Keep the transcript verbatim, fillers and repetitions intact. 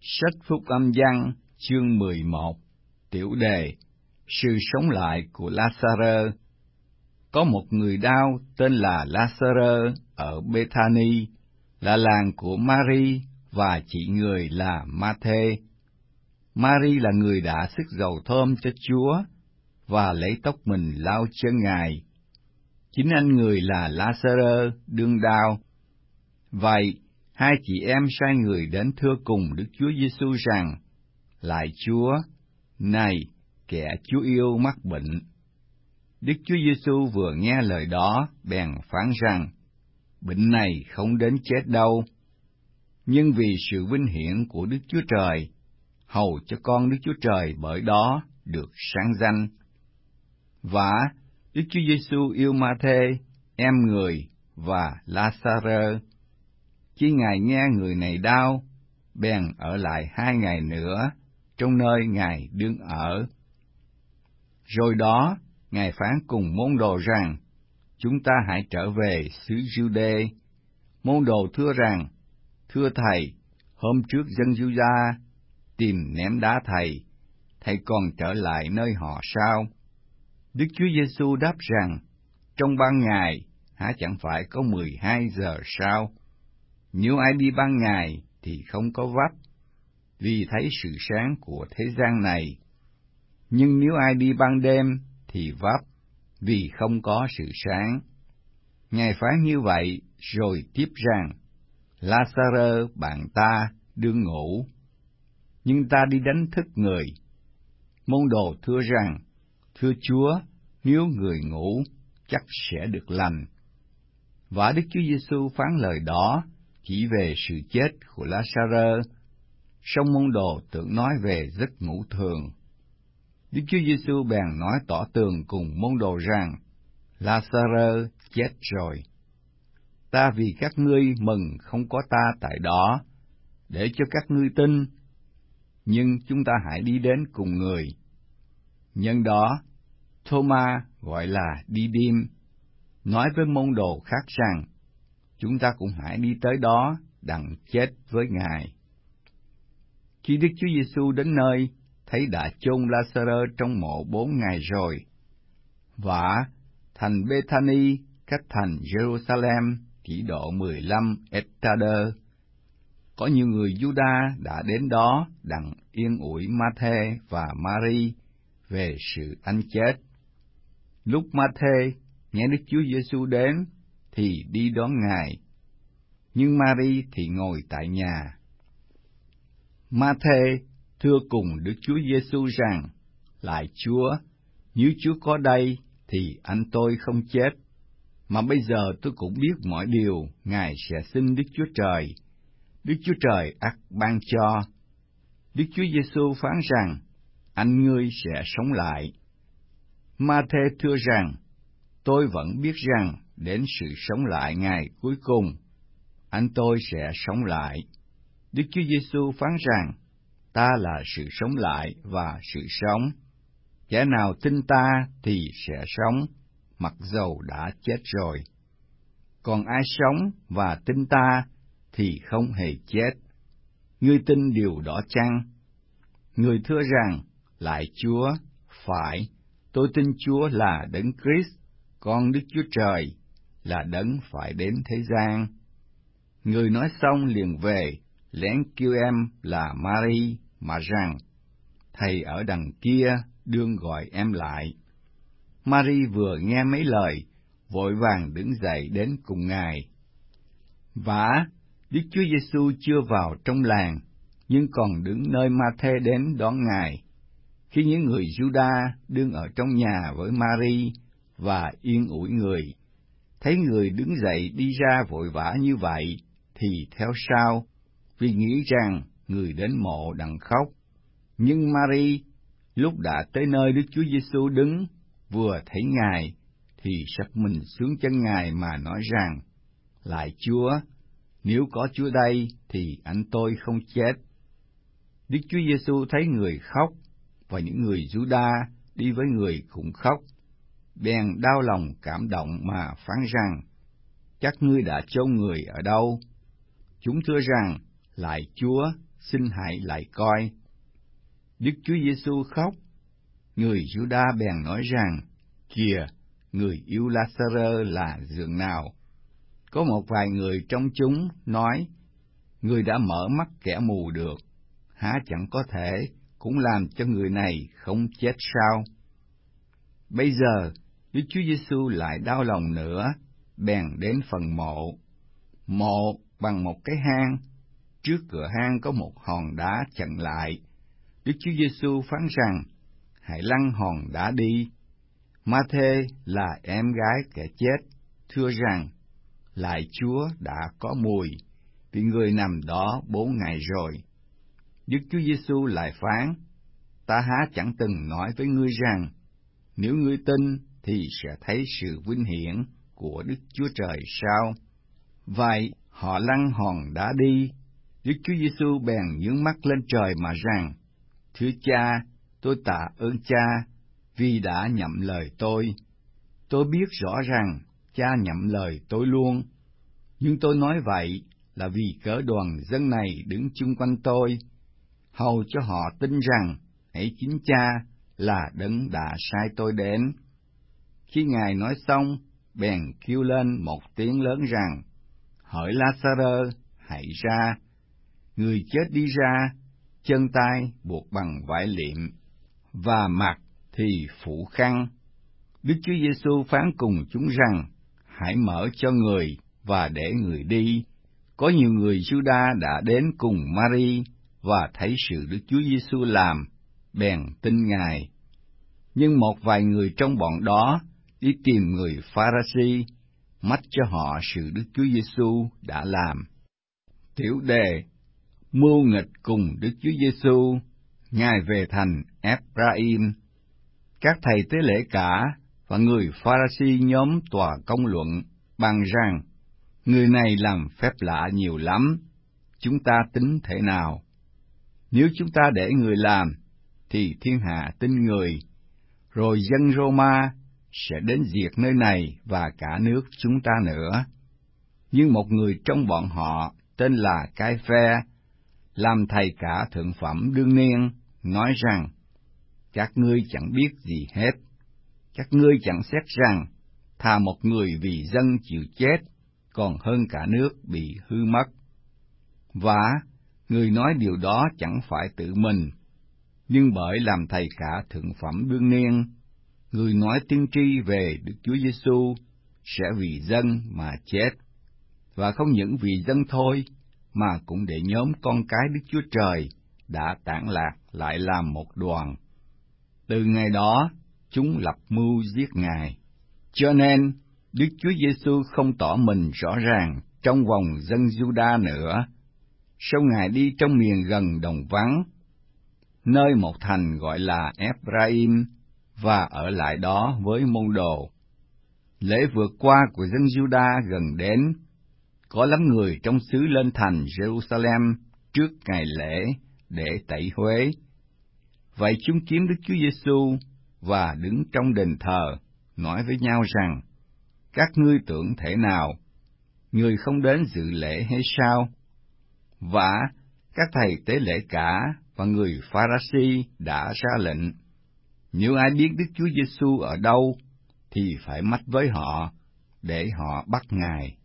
Sách Phúc Âm Giăng chương mười một, tiểu đề Sự sống lại của La-sa-rơ. Có một người đau tên là La-sa-rơ ở Bê-tha-ni, là làng của Ma-ri và chị người là Ma-thê. Ma-ri là người đã sức dầu thơm cho Chúa và lấy tóc mình lau chân Ngài. Chính anh người là La-sa-rơ đương đau. Vậy, hai chị em sai người đến thưa cùng Đức Chúa Giêsu rằng: Lạy Chúa, này, kẻ Chúa yêu mắc bệnh. Đức Chúa Giêsu vừa nghe lời đó, bèn phán rằng: Bệnh này không đến chết đâu, nhưng vì sự vinh hiển của Đức Chúa Trời, hầu cho con Đức Chúa Trời bởi đó được sáng danh. Và Đức Chúa Giêsu yêu Ma-thê, em người, và La-sa-rơ. Khi Ngài nghe người này đau, bèn ở lại hai ngày nữa trong nơi Ngài đương ở. Rồi đó, Ngài phán cùng môn đồ rằng: Chúng ta hãy trở về xứ Giu-đê. Môn đồ thưa rằng: Thưa Thầy, hôm trước dân Giu-đa tìm ném đá Thầy, Thầy còn trở lại nơi họ sao? Đức Chúa Giêsu đáp rằng: Trong ban ngày, há chẳng phải có mười hai giờ sao? Nếu ai đi ban ngày thì không có vấp, vì thấy sự sáng của thế gian này. Nhưng nếu ai đi ban đêm thì vấp, vì không có sự sáng. Ngài phán như vậy, rồi tiếp rằng: La-sa-rơ bạn ta đương ngủ, nhưng ta đi đánh thức người. Môn đồ thưa rằng: Thưa Chúa, nếu người ngủ, chắc sẽ được lành. Và Đức Chúa Giêsu phán lời đó chỉ về sự chết của La-sa-rơ, song môn đồ tưởng nói về giấc ngủ thường. Đức Chúa Giêsu bèn nói tỏ tường cùng môn đồ rằng: La-sa-rơ chết rồi. Ta vì các ngươi mừng không có ta tại đó, để cho các ngươi tin, nhưng chúng ta hãy đi đến cùng người. Nhân đó, Thô-ma gọi là Đi-đêm, nói với môn đồ khác rằng: Chúng ta cũng hãy đi tới đó, đặng chết với Ngài. Khi Đức Chúa Giêsu đến nơi, thấy đã chôn La-sa-rơ trong mộ bốn ngày rồi. Và thành Bê-tha-ni cách thành Giê-ru-sa-lem chỉ độ mười lăm ét-ta-đơ. Có nhiều người Giu-đa đã đến đó đặng yên ủi Ma-thê và Ma-ri về sự anh chết. Lúc Ma-thê nghe Đức Chúa Giêsu đến thì đi đón Ngài, nhưng Ma-ri thì ngồi tại nhà. Ma-thê thưa cùng Đức Chúa Giêsu rằng: Lạy Chúa, nếu Chúa có đây thì anh tôi không chết. Mà bây giờ tôi cũng biết mọi điều Ngài sẽ xin Đức Chúa Trời. Đức Chúa Trời ắt ban cho. Đức Chúa Giêsu phán rằng: Anh ngươi sẽ sống lại. Ma-thê thưa rằng: Tôi vẫn biết rằng đến sự sống lại ngày cuối cùng, anh tôi sẽ sống lại. Đức Chúa Giêsu phán rằng: Ta là sự sống lại và sự sống. Kẻ nào tin ta thì sẽ sống, mặc dầu đã chết rồi. Còn ai sống và tin ta thì không hề chết. Ngươi tin điều đó chăng? Người thưa rằng: Lạy Chúa, phải, tôi tin Chúa là Đấng Christ, con Đức Chúa Trời, là Đấng phải đến thế gian. Người nói xong liền về, lén kêu em là Ma-ri mà rằng: Thầy ở đằng kia đương gọi em lại. Ma-ri vừa nghe mấy lời, vội vàng đứng dậy đến cùng Ngài. Vả, Đức Chúa Giêsu chưa vào trong làng, nhưng còn đứng nơi Ma-thê đến đón Ngài. Khi những người Giu-đa đương ở trong nhà với Ma-ri và yên ủi người, thấy người đứng dậy đi ra vội vã như vậy, thì theo sau, vì nghĩ rằng người đến mộ đặng khóc. Nhưng Ma-ri lúc đã tới nơi Đức Chúa Giêsu đứng, vừa thấy Ngài, thì sập mình xuống chân Ngài mà nói rằng: Lạy Chúa, nếu có Chúa đây thì anh tôi không chết. Đức Chúa Giêsu thấy người khóc, và những người Giu-đa đi với người cũng khóc, bèn đau lòng cảm động mà phán rằng: Các ngươi đã chôn người ở đâu? Chúng thưa rằng: Lạy Chúa, xin hãy lại coi. Đức Chúa Giêsu khóc. Người Giu-đa bèn nói rằng, kìa, người yêu La-sa-rơ là dường nào. Có một vài người trong chúng nói, người đã mở mắt kẻ mù được, há chẳng có thể cũng làm cho người này không chết sao? Bây giờ, Đức Chúa Giêsu lại đau lòng nữa, bèn đến phần mộ. Mộ bằng một cái hang, trước cửa hang có một hòn đá chặn lại. Đức Chúa Giêsu phán rằng, hãy lăn hòn đá đi. Ma-thê là em gái kẻ chết, thưa rằng, lại Chúa đã có mùi, vì người nằm đó bốn ngày rồi. Đức Chúa Giêsu lại phán, ta há chẳng từng nói với ngươi rằng, nếu ngươi tin thì sẽ thấy sự vinh hiển của Đức Chúa Trời sao? Vậy họ lăn hòn đá đi. Đức Chúa Giêsu bèn nhướng mắt lên trời mà rằng, thưa Cha, tôi tạ ơn Cha, vì đã nhậm lời tôi. Tôi biết rõ rằng Cha nhậm lời tôi luôn, nhưng tôi nói vậy là vì cớ đoàn dân này đứng chung quanh tôi, hầu cho họ tin rằng hãy chính Cha là đấng đã sai tôi đến. Khi Ngài nói xong, bèn kêu lên một tiếng lớn rằng, hỡi La-sa-rơ, hãy ra. Người chết đi ra, chân tay buộc bằng vải liệm, và mặt thì phủ khăn. Đức Chúa Giêsu phán cùng chúng rằng, hãy mở cho người và để người đi. Có nhiều người Giu-đa đã đến cùng Ma-ri và thấy sự Đức Chúa Giêsu làm, bèn tin Ngài. Nhưng một vài người trong bọn đó đi tìm người Pha-ra-si, mách cho họ sự Đức Chúa Giêsu đã làm. Tiểu đề: Mưu nghịch cùng Đức Chúa Giêsu. Ngài về thành Ép-ra-im. Các thầy tế lễ cả và người Pha-ra-si nhóm tòa công luận bằng rằng, người này làm phép lạ nhiều lắm, chúng ta tính thế nào? Nếu chúng ta để người làm, thì thiên hạ tin người, rồi dân Rô-ma sẽ đến diệt nơi này và cả nước chúng ta nữa. Nhưng một người trong bọn họ tên là Cai-phe, làm thầy cả thượng phẩm đương niên, nói rằng, các ngươi chẳng biết gì hết. Các ngươi chẳng xét rằng, thà một người vì dân chịu chết, còn hơn cả nước bị hư mất. Và người nói điều đó chẳng phải tự mình, nhưng bởi làm thầy cả thượng phẩm đương niên, người nói tiên tri về Đức Chúa Giêsu sẽ vì dân mà chết, và không những vì dân thôi, mà cũng để nhóm con cái Đức Chúa Trời đã tản lạc lại làm một đoàn. Từ ngày đó, chúng lập mưu giết Ngài. Cho nên, Đức Chúa Giêsu không tỏ mình rõ ràng trong vòng dân Giu-đa nữa. Sau Ngài đi trong miền gần đồng vắng, nơi một thành gọi là Ép-ra-im, và ở lại đó với môn đồ. Lễ vượt qua của dân Giu-đa gần đến, có lắm người trong xứ lên thành Jerusalem trước ngày lễ để tẩy huế. Vậy chúng kiếm Đức Chúa Giêsu và đứng trong đền thờ, nói với nhau rằng, các ngươi tưởng thế nào? Người không đến dự lễ hay sao? Và các thầy tế lễ cả và người Pha-ra-si đã ra lệnh, nếu ai biết Đức Chúa Giêsu ở đâu, thì phải mách với họ, để họ bắt Ngài.